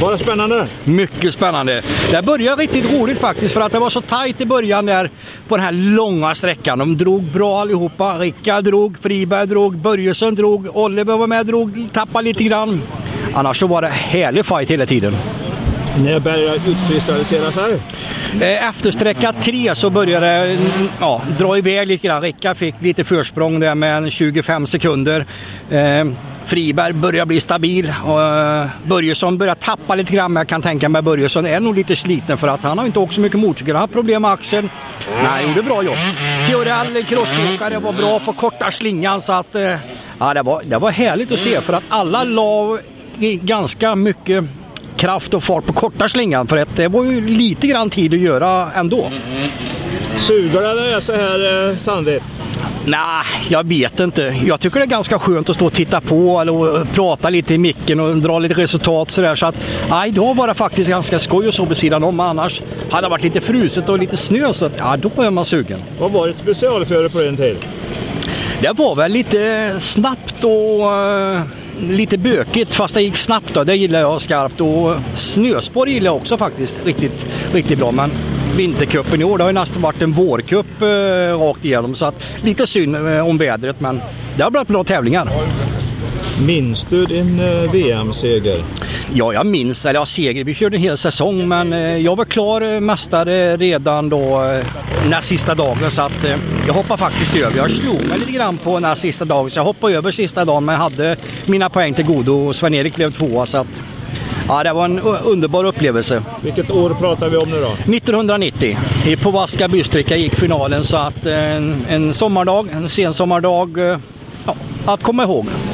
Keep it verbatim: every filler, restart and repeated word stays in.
Var det spännande? Mycket spännande. Det började riktigt roligt faktiskt för att det var så tajt i början där på den här långa sträckan. De drog bra allihopa. Rickard drog, Friberg drog, Börjesson drog, Oliver var med, drog, tappade lite grann. Annars så var det härlig fight hela tiden. När började utkristallisera sig? Efter sträcka tre så började det ja, dra iväg lite grann. Rickard fick lite försprång där med tjugofem sekunder. Eh, Friberg börjar bli stabil och uh, Börjesson börjar tappa lite grann, men jag kan tänka mig att Börjesson är nog lite sliten för att han har inte åkt så mycket motorcykel. Han har problem med axeln. Nej, han gjorde bra jobb. Fiorell, crossåkare, var bra på korta slingan så att uh, ja, det, var, det var härligt att se för att alla la ganska mycket kraft och fart på korta slingan för att det var ju lite grann tid att göra ändå. Suger det eller är så här eh, sandigt? Nej, jag vet inte. Jag tycker det är ganska skönt att stå och titta på eller prata lite i micken och dra lite resultat sådär. Så att, nej, då var det faktiskt ganska skoj och så på sidan om. Annars hade det varit lite fruset och lite snö så att, ja, då är man sugen. Vad var det specialföre på den tid? Det var väl lite snabbt och uh, lite bökigt fast det gick snabbt då. Det gillar jag skarpt och snöspår gillar jag också faktiskt riktigt, riktigt bra. Men vintercupen i år, det har ju nästan varit en vårcup eh, rakt igenom så att lite synd eh, om vädret men det har blivit bra tävlingar. Minns du din eh, V M-seger? Ja, jag minns, eller ja, seger, vi körde en hel säsong men eh, jag var klar eh, mästare redan då eh, när sista dagen så att eh, jag hoppar faktiskt över. Jag slog mig lite grann på när sista dagen så jag hoppade över sista dagen men jag hade mina poäng till godo och Sven-Erik blev tvåa så att ja, det var en underbar upplevelse. Vilket år pratar vi om nu då? nittonhundranittio. I Povaska Bystricka gick finalen så att en, en sommardag, en sen sommardag, ja, att komma ihåg.